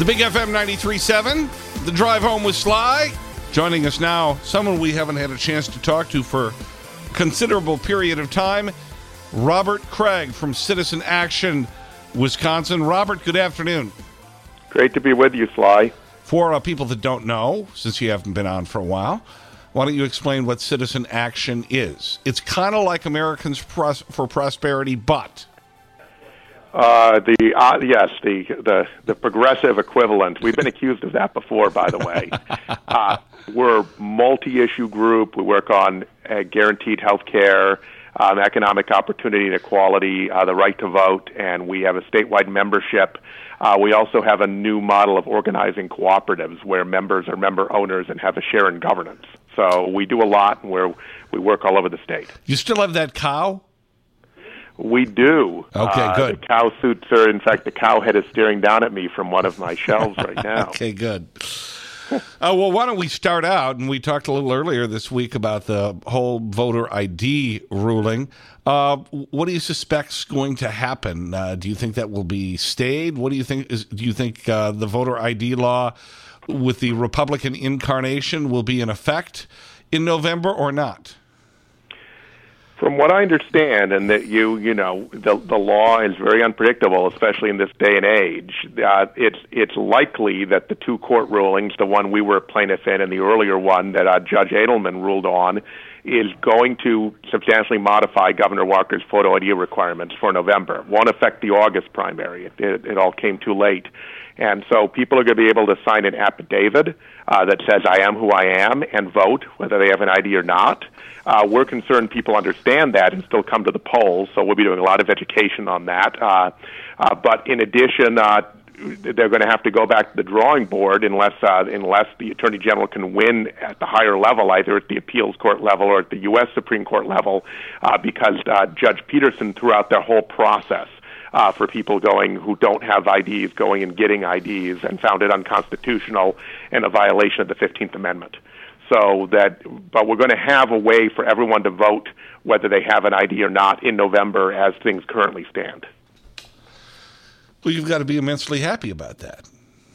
Big FM 93.7, The Drive Home with Sly. Joining us now, someone we haven't had a chance to talk to for a considerable period of time, Robert Craig from Citizen Action, Wisconsin. Robert, good afternoon. Great to be with you, Sly. For people that don't know, since you haven't been on for a while, why don't you explain what Citizen Action is? It's kind of like Americans for Prosperity, but... the progressive equivalent. We've been accused of that before, by the way. We're a multi-issue group. We work on guaranteed health care, economic opportunity and equality, the right to vote, and we have a statewide membership. We also have a new model of organizing cooperatives where members are member owners and have a share in governance. So we do a lot, and we work all over the state. You still have that cow? We do. Okay, good. The cow suits are, in fact, the cow head is staring down at me from one of my shelves right now. Okay, good. Well, why don't we start out, and we talked a little earlier this week about the whole voter ID ruling. What do you suspect is going to happen? Do you think that will be stayed? What do you think? Do you think the voter ID law with the Republican incarnation will be in effect in November or not? From what I understand, and that the law is very unpredictable, especially in this day and age. It's likely that the two court rulings, the one we were a plaintiff in and the earlier one that Judge Edelman ruled on, is going to substantially modify Governor Walker's photo ID requirements for November. Won't affect the August primary. It all came too late. And so people are going to be able to sign an affidavit that says, I am who I am, and vote, whether they have an ID or not. We're concerned people understand that and still come to the polls, so we'll be doing a lot of education on that. But in addition, they're going to have to go back to the drawing board unless the Attorney General can win at the higher level, either at the appeals court level or at the U.S. Supreme Court level, because Judge Peterson threw out their whole process for people who don't have IDs going and getting IDs, and found it unconstitutional and a violation of the 15th Amendment. But we're going to have a way for everyone to vote whether they have an ID or not in November as things currently stand. Well, you've got to be immensely happy about that.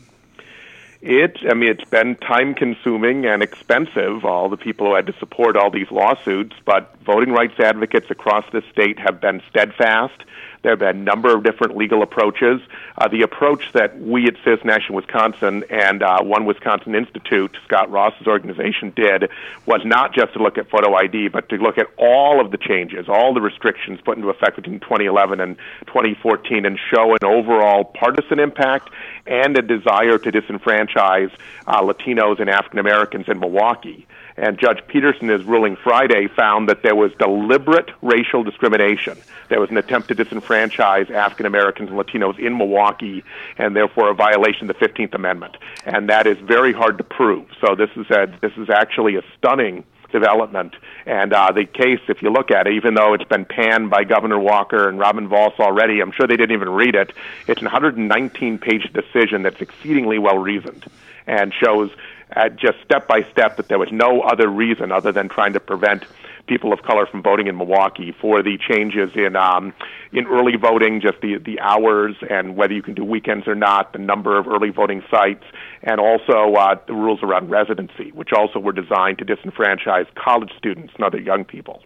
It's been time-consuming and expensive, all the people who had to support all these lawsuits, but voting rights advocates across the state have been steadfast. There have been a number of different legal approaches. The approach that we at Citizen Action Wisconsin and One Wisconsin Institute, Scott Ross's organization, did was not just to look at photo ID, but to look at all of the changes, all the restrictions put into effect between 2011 and 2014, and show an overall partisan impact and a desire to disenfranchise Latinos and African Americans in Milwaukee. And Judge Peterson, in his ruling Friday, found that there was deliberate racial discrimination. There was an attempt to disenfranchise African Americans and Latinos in Milwaukee, and therefore a violation of the 15th Amendment. And that is very hard to prove. So this is actually a stunning development. And the case, if you look at it, even though it's been panned by Governor Walker and Robin Vos already, I'm sure they didn't even read it. It's a 119-page decision that's exceedingly well-reasoned and shows just step by step that there was no other reason other than trying to prevent people of color from voting in Milwaukee for the changes in early voting, just the hours and whether you can do weekends or not, the number of early voting sites, and also the rules around residency, which also were designed to disenfranchise college students and other young people.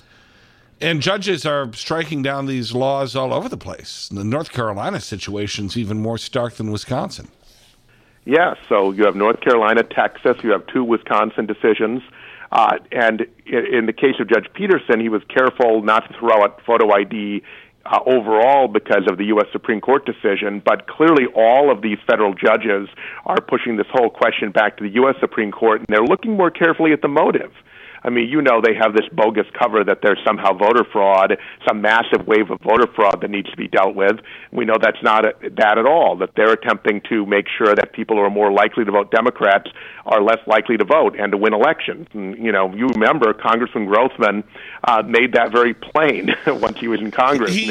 And judges are striking down these laws all over the place. The North Carolina situation's even more stark than Wisconsin. Yes, so you have North Carolina, Texas, you have two Wisconsin decisions. And in the case of Judge Peterson, he was careful not to throw out photo ID overall because of the U.S. Supreme Court decision, but clearly all of these federal judges are pushing this whole question back to the U.S. Supreme Court, and they're looking more carefully at the motive. I mean, they have this bogus cover that there's somehow voter fraud, some massive wave of voter fraud that needs to be dealt with. We know that's not that at all, that they're attempting to make sure that people who are more likely to vote Democrats are less likely to vote and to win elections. And, you remember Congressman Grothman made that very plain once he was in Congress. He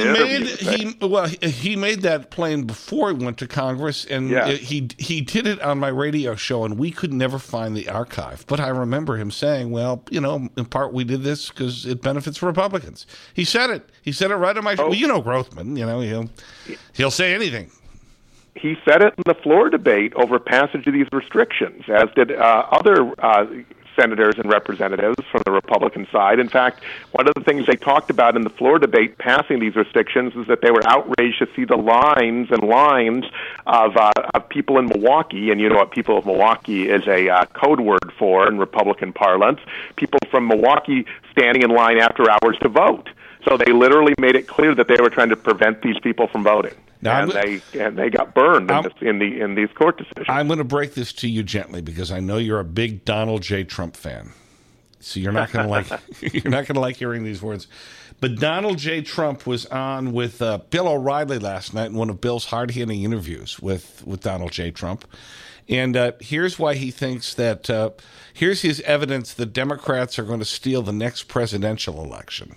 made that plain before he went to Congress, and he did it on my radio show, and we could never find the archive. But I remember him saying, well, in part we did this because it benefits Republicans. He said it. He said it right on my show. Well, Grothman, he'll say anything. he said it in the floor debate over passage of these restrictions, as did other senators and representatives from the Republican side. In fact, one of the things they talked about in the floor debate passing these restrictions is that they were outraged to see the lines and lines of people in Milwaukee, and you know what people of Milwaukee is a code word for in Republican parlance, people from Milwaukee standing in line after hours to vote. So they literally made it clear that they were trying to prevent these people from voting. Now, they got burned in these court decisions. I'm going to break this to you gently because I know you're a big Donald J. Trump fan, so you're not going to like hearing these words. But Donald J. Trump was on with Bill O'Reilly last night in one of Bill's hard-hitting interviews with Donald J. Trump, and here's why he thinks that. Here's his evidence that Democrats are going to steal the next presidential election.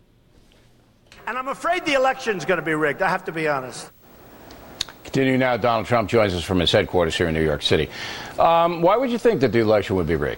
And I'm afraid the election's going to be rigged. I have to be honest. Continuing now, Donald Trump joins us from his headquarters here in New York City. Why would you think that the election would be rigged?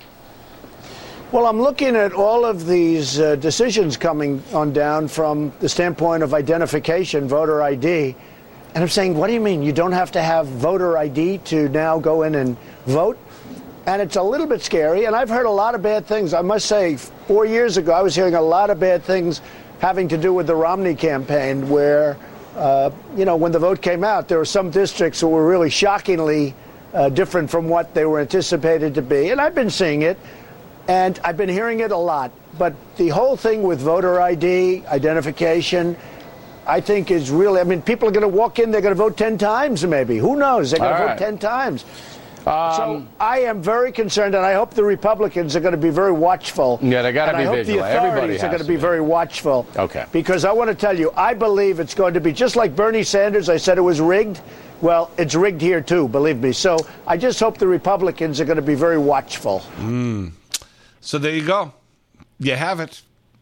Well, I'm looking at all of these decisions coming on down from the standpoint of identification, voter ID. And I'm saying, what do you mean? You don't have to have voter ID to now go in and vote? And it's a little bit scary. And I've heard a lot of bad things. I must say, 4 years ago, I was hearing a lot of bad things having to do with the Romney campaign where, when the vote came out, there were some districts that were really shockingly different from what they were anticipated to be. And I've been seeing it, and I've been hearing it a lot. But the whole thing with voter ID, identification, I think is really, people are going to walk in, they're going to vote 10 times maybe. Who knows? They're going to vote 10 times. So I am very concerned, and I hope the Republicans are going to be very watchful. Yeah, they got to be vigilant. I hope the authorities are going to be very watchful. Okay. Because I want to tell you, I believe it's going to be just like Bernie Sanders. I said it was rigged. Well, it's rigged here too, believe me. So I just hope the Republicans are going to be very watchful. So there you go. You have it.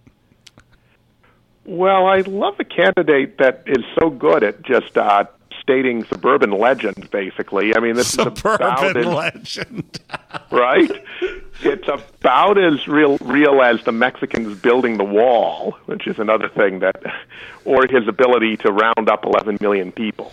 Well, I love a candidate that is so good at just stating suburban legends, basically. This is about legend. Right? It's about as real as the Mexicans building the wall, which is another thing or his ability to round up 11 million people.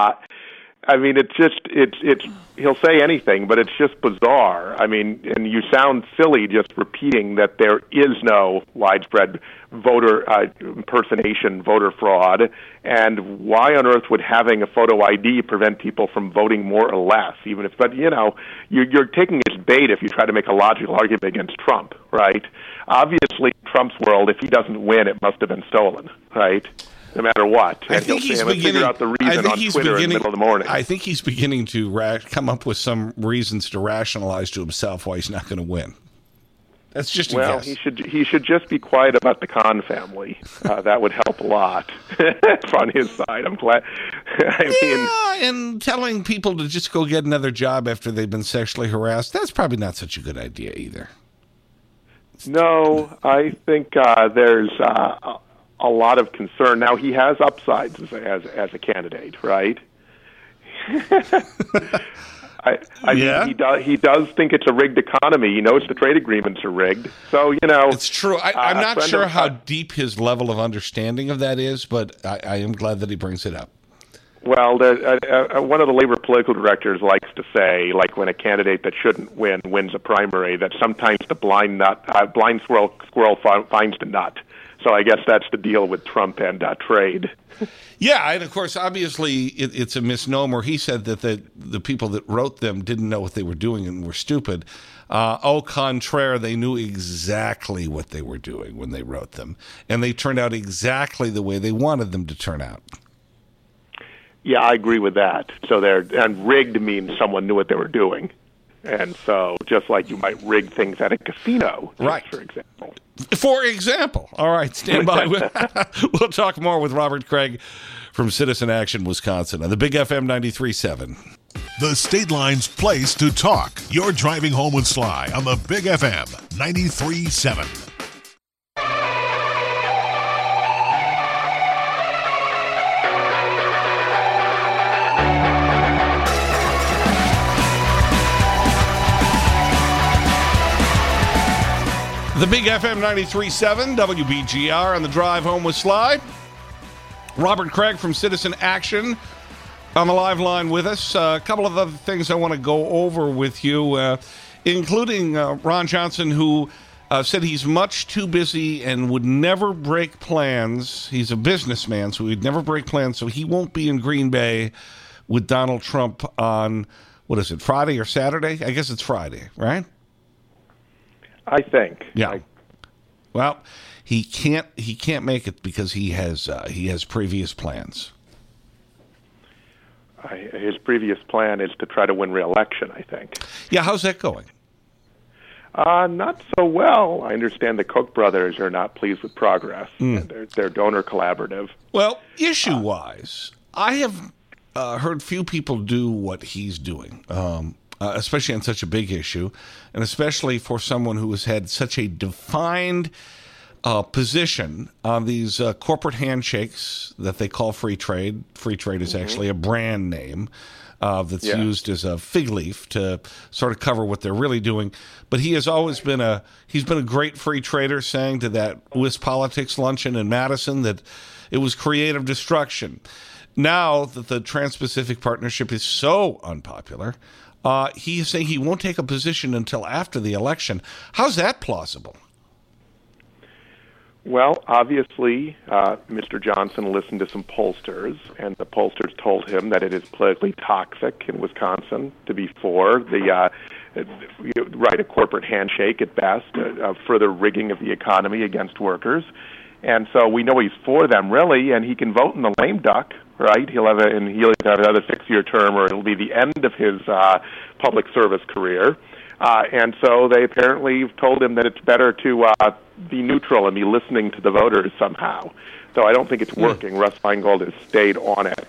It's he'll say anything, but it's just bizarre. And you sound silly just repeating that there is no widespread voter impersonation, voter fraud, and why on earth would having a photo ID prevent people from voting more or less? You're taking his bait if you try to make a logical argument against Trump, right? Obviously, in Trump's world, if he doesn't win, it must have been stolen, right? No matter what. I think he's beginning figure out the reason on Twitter in the middle of the morning. I think he's beginning to come up with some reasons to rationalize to himself why he's not going to win. That's just a guess. He should just be quiet about the Khan family. That would help a lot on his side. I'm glad. And telling people to just go get another job after they've been sexually harassed, that's probably not such a good idea either. No, I think there's a lot of concern. Now, he has upsides as a candidate, right? He does think it's a rigged economy. He knows the trade agreements are rigged. So, It's true. I'm not sure how deep his level of understanding of that is, but I am glad that he brings it up. Well, one of the labor political directors likes to say, like when a candidate that shouldn't win wins a primary, that sometimes the blind squirrel finds the nut. So I guess that's the deal with Trump and trade. Yeah, and of course, obviously, it's a misnomer. He said that the people that wrote them didn't know what they were doing and were stupid. Au contraire, they knew exactly what they were doing when they wrote them, and they turned out exactly the way they wanted them to turn out. Yeah, I agree with that. So and rigged means someone knew what they were doing. And so just like you might rig things at a casino, right? For example. For example. All right, stand by. We'll talk more with Robert Craig from Citizen Action, Wisconsin on the Big FM 93.7. The State Line's place to talk. You're driving home with Sly on the Big FM 93.7. The Big FM 93.7, WBGR on the drive home with Sly. Robert Craig from Citizen Action On the live line with us, a couple of other things I want to go over with you, including Ron Johnson, who said he's much too busy and would never break plans. He's a businessman, so he'd never break plans, so he won't be in Green Bay with Donald Trump on, what is it, Friday or Saturday? I guess it's Friday, right? I think. Yeah. Well, he can't make it because he has previous plans. His previous plan is to try to win re-election, I think. Yeah, how's that going? Not so well. I understand the Koch brothers are not pleased with progress. They're donor collaborative. Well, issue-wise, I have heard few people do what he's doing, especially on such a big issue, and especially for someone who has had such a defined position on these corporate handshakes that they call free trade. Free trade is actually a brand name that's used as a fig leaf to sort of cover what they're really doing. But he has always been a great free trader, saying to that WisPolitics luncheon in Madison that it was creative destruction. Now that the Trans-Pacific Partnership is so unpopular, he is saying he won't take a position until after the election. How's that plausible? Well, obviously, Mr. Johnson listened to some pollsters, and the pollsters told him that it is politically toxic in Wisconsin to be for a corporate handshake at best, a further rigging of the economy against workers. And so we know he's for them, really, and he can vote in the lame duck, right? He'll have another 6-year term, or it'll be the end of his public service career. And so they apparently told him that it's better to be neutral and be listening to the voters somehow. So I don't think it's working. Russ Feingold has stayed on it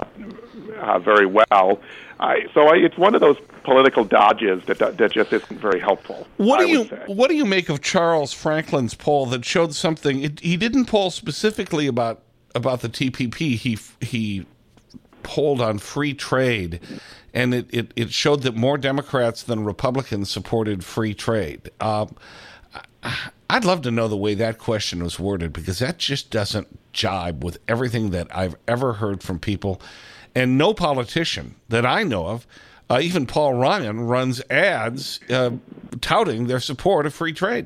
very well. It's one of those political dodges that just isn't very helpful. What do you make of Charles Franklin's poll that showed something? He didn't poll specifically about the TPP. He polled on free trade, and it showed that more Democrats than Republicans supported free trade. I'd love to know the way that question was worded, because that just doesn't jibe with everything that I've ever heard from people. And no politician that I know of, even Paul Ryan, runs ads touting their support of free trade.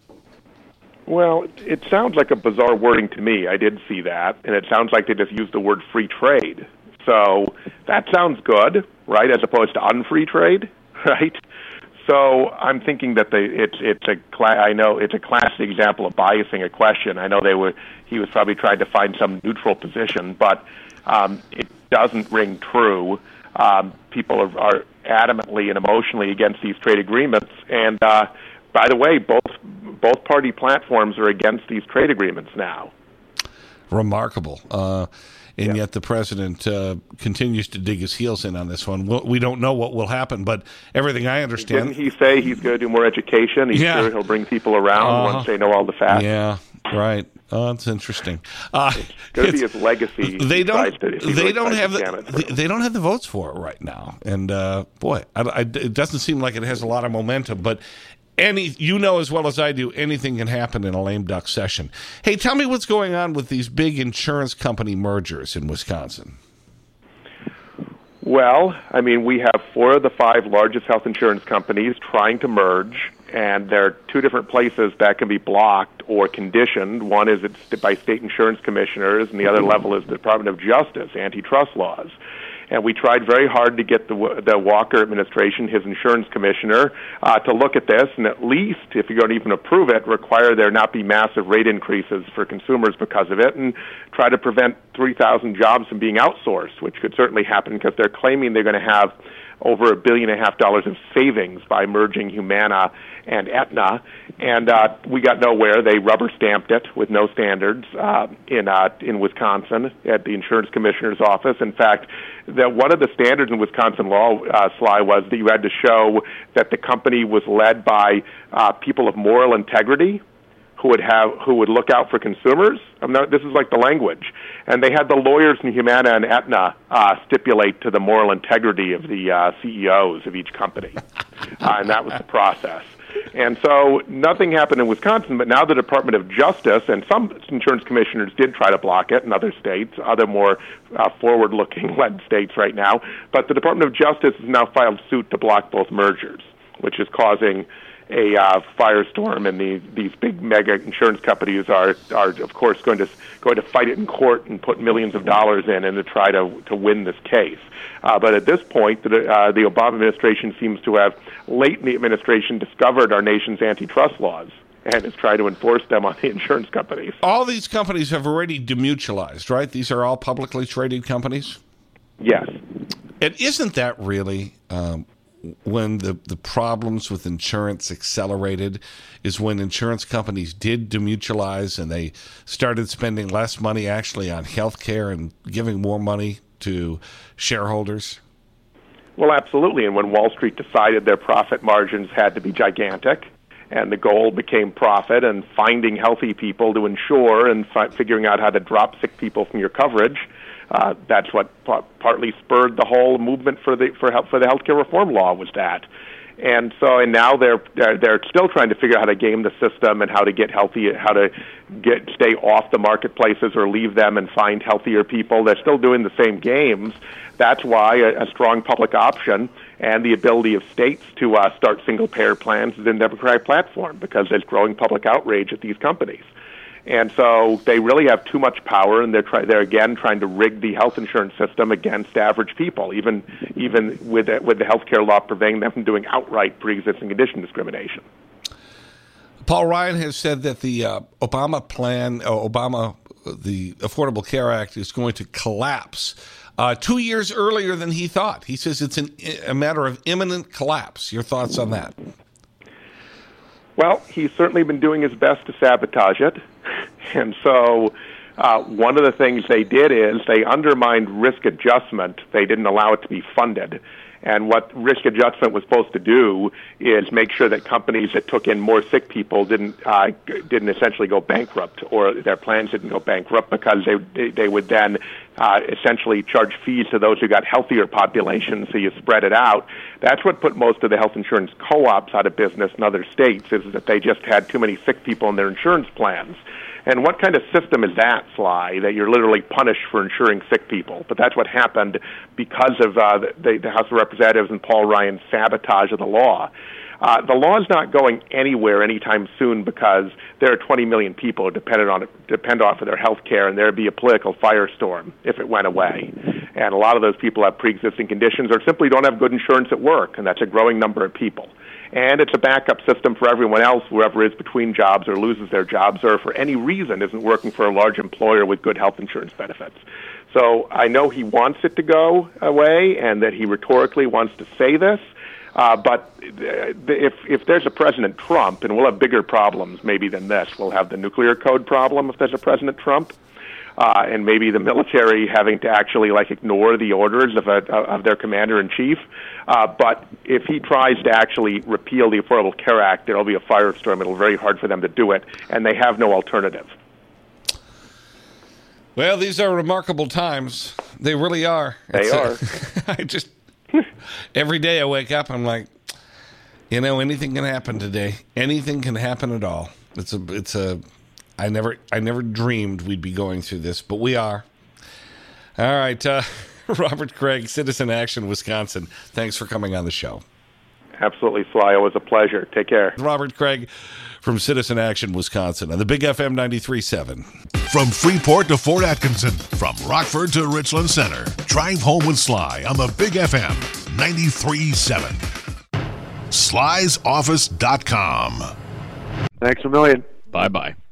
Well, it sounds like a bizarre wording to me. I did see that, and it sounds like they just used the word free trade. So that sounds good, right, as opposed to unfree trade, right? So I'm thinking that I know it's a classic example of biasing a question. I know he was probably trying to find some neutral position, but it doesn't ring true. People are adamantly and emotionally against these trade agreements, and by the way, both party platforms are against these trade agreements now. Remarkable. And yet the president continues to dig his heels in on this one. We don't know what will happen, but everything I understand... Didn't he say he's going to do more education? He's sure he'll bring people around once they know all the facts. Yeah, right. Oh, that's interesting. It's going to be his legacy. They don't have the votes for it right now. And, it doesn't seem like it has a lot of momentum, but... as well as I do, anything can happen in a lame duck session. Hey, tell me what's going on with these big insurance company mergers in Wisconsin. Well, I mean, we have 4 of the 5 largest health insurance companies trying to merge, and there are 2 different places that can be blocked or conditioned. One is it's by state insurance commissioners, and the other level is the Department of Justice, antitrust laws. And we tried very hard to get the Walker administration, his insurance commissioner, to look at this, and at least, if you're going to even approve it, require there not be massive rate increases for consumers because of it, and try to prevent 3,000 jobs from being outsourced, which could certainly happen because they're claiming they're going to have over $1.5 billion of savings by merging Humana and Aetna, and we got nowhere. They rubber stamped it with no standards in Wisconsin at the insurance commissioner's office. In fact, one of the standards in Wisconsin law, Sly, was that you had to show that the company was led by people of moral integrity who would look out for consumers. This is like the language. And they had the lawyers in Humana and Aetna stipulate to the moral integrity of the CEOs of each company. And that was the process. And so nothing happened in Wisconsin, but now the Department of Justice, and some insurance commissioners did try to block it in other states, other more forward-looking led states right now, but the Department of Justice has now filed suit to block both mergers, which is causing a firestorm, and these big mega insurance companies are of course going to fight it in court and put millions of dollars in and to try to win this case. But at this point, the Obama administration seems to have, late in the administration, discovered our nation's antitrust laws and is trying to enforce them on the insurance companies. All these companies have already demutualized, right? These are all publicly traded companies? Yes. And isn't that really when the problems with insurance accelerated, is when insurance companies did demutualize and they started spending less money actually on health care and giving more money to shareholders? Well, absolutely. And when Wall Street decided their profit margins had to be gigantic, and the goal became profit and finding healthy people to insure and figuring out how to drop sick people from your coverage, that's what partly spurred the whole movement for the healthcare reform law, was that. And now they're still trying to figure out how to game the system and how to get healthy, how to stay off the marketplaces or leave them and find healthier people. They're still doing the same games. That's why a strong public option and the ability of states to start single-payer plans is in the Democratic platform, because there's growing public outrage at these companies. And so they really have too much power, and they're again trying to rig the health insurance system against average people, even with the health care law preventing them from doing outright pre-existing condition discrimination. Paul Ryan has said that the Obama plan, the Affordable Care Act, is going to collapse 2 years earlier than he thought. He says it's a matter of imminent collapse. Your thoughts on that? Well, he's certainly been doing his best to sabotage it. And so one of the things they did is they undermined risk adjustment. They didn't allow it to be funded. And what risk adjustment was supposed to do is make sure that companies that took in more sick people didn't essentially go bankrupt, or their plans didn't go bankrupt, because they would then essentially charge fees to those who got healthier populations, so you spread it out. That's what put most of the health insurance co-ops out of business in other states, is that they just had too many sick people in their insurance plans. And what kind of system is that, Sly, that you're literally punished for insuring sick people? But that's what happened because of the House of Representatives and Paul Ryan's sabotage of the law. The law is not going anywhere anytime soon, because there are 20 million people who depend off of their health care, and there would be a political firestorm if it went away. And a lot of those people have pre-existing conditions or simply don't have good insurance at work, and that's a growing number of people. And it's a backup system for everyone else, whoever is between jobs or loses their jobs or for any reason isn't working for a large employer with good health insurance benefits. So I know he wants it to go away, and that he rhetorically wants to say this. But if there's a President Trump, and we'll have bigger problems maybe than this, we'll have the nuclear code problem if there's a President Trump, and maybe the military having to actually ignore the orders of their commander-in-chief. But if he tries to actually repeal the Affordable Care Act, there'll be a firestorm. It'll be very hard for them to do it, and they have no alternative. Well, these are remarkable times. They really are. They are. Every day I wake up, I'm like, anything can happen today. Anything can happen at all. I never dreamed we'd be going through this, but we are. All right, Robert Craig, Citizen Action, Wisconsin. Thanks for coming on the show. Absolutely, Sly. It was a pleasure. Take care. Robert Craig from Citizen Action, Wisconsin, on the Big FM 93.7. From Freeport to Fort Atkinson, from Rockford to Richland Center, drive home with Sly on the Big FM 93.7. Sly'sOffice.com. Thanks a million. Bye-bye.